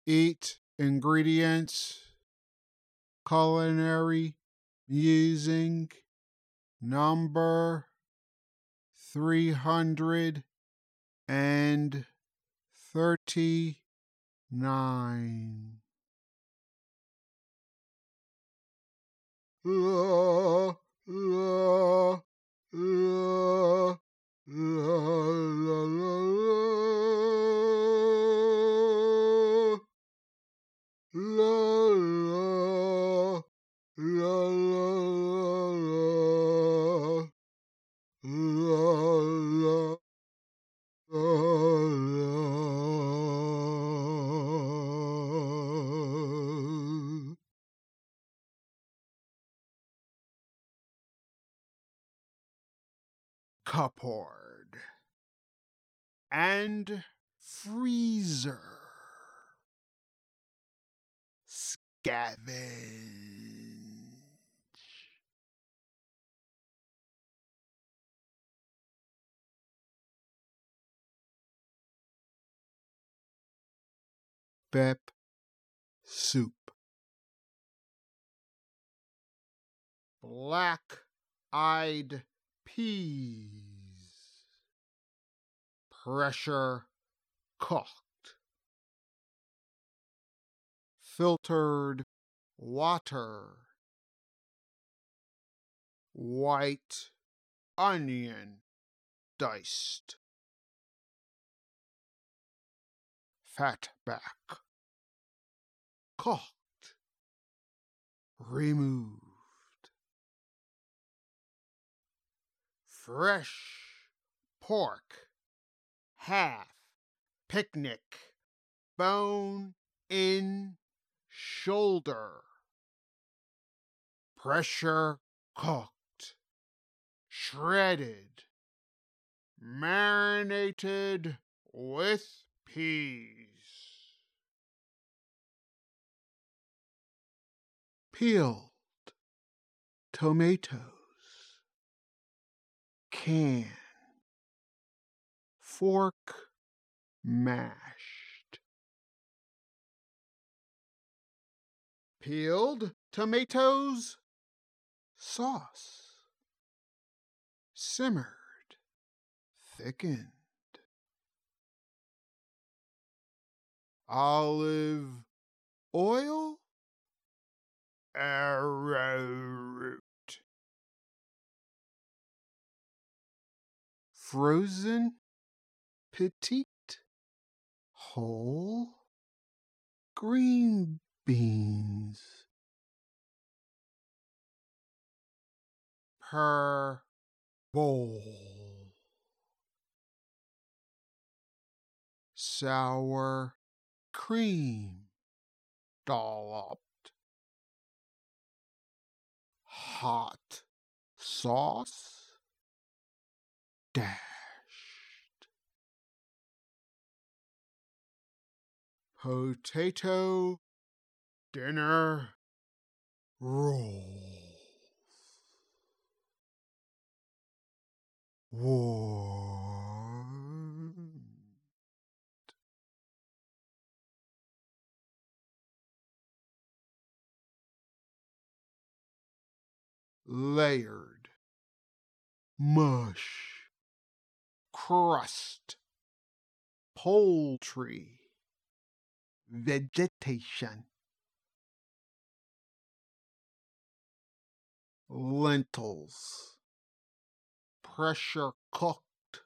Eat ingredients, culinary musing number 339. La, la, la, la, la, la, la, la, cupboard and freezer. Scavenge. Pep soup. Black-eyed peas. Pressure cooked. Filtered water. White onion diced. Fatback. Cooked. Removed. Fresh pork. Half. Picnic. Bone in shoulder. Pressure cooked. Shredded. Marinated with peas. Peeled tomatoes. Can. Fork mashed. Peeled tomatoes. Sauce. Simmered. Thickened. Olive oil. Arrowroot. Frozen petite whole green beans. Per bowl. Sour cream dolloped. Hot sauce dashed. Potato dinner rolls. Warmed. Layered. Mush. Crust. Poultry. Vegetation. Lentils. Pressure cooked.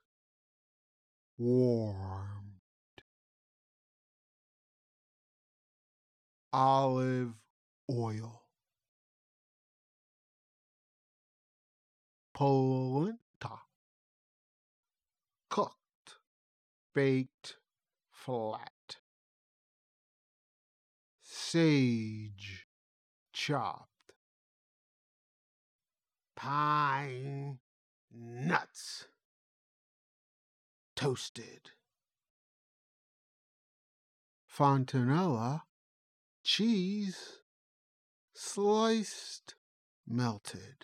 Warmed. Olive oil. Polenta. Cooked. Baked flat. Sage chopped. Pine nuts toasted. Fontanella cheese sliced melted.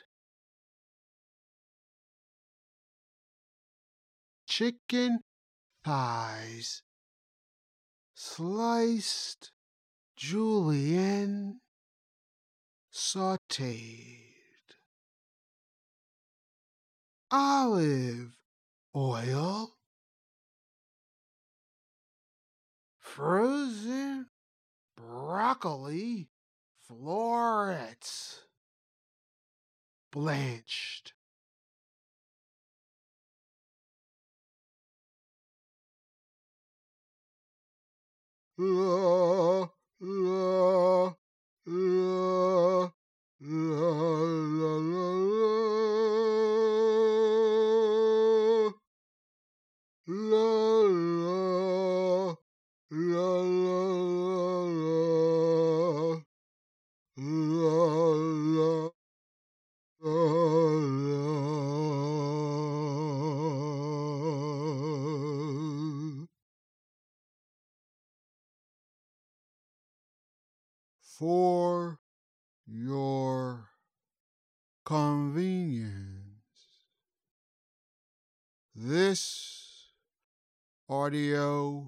Chicken thighs sliced julienne sauteed, olive oil, frozen broccoli florets, blanched. La, la, la, la, la, la, la, la, la, for your convenience, this audio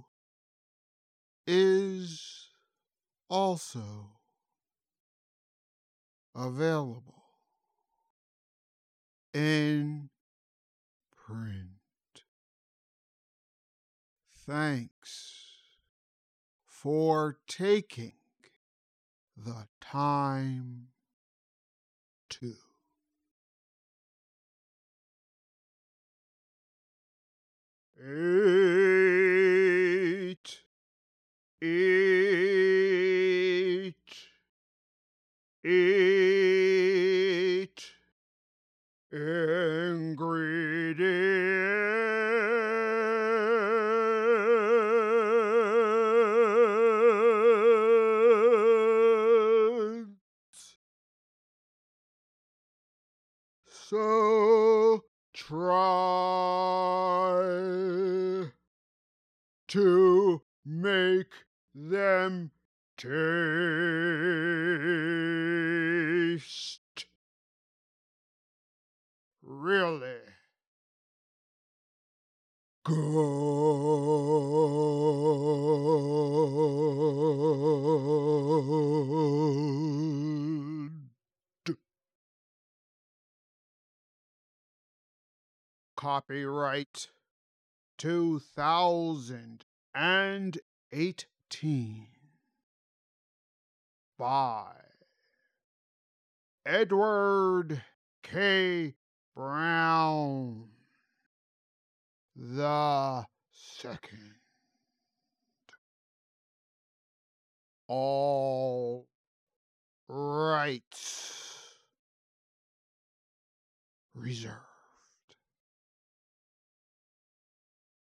is also available in print. Thanks for taking the time to. Eight, eight ingredients. So try to make them taste really good. Copyright 2018 by Edward K. Brown the Second. All rights reserved.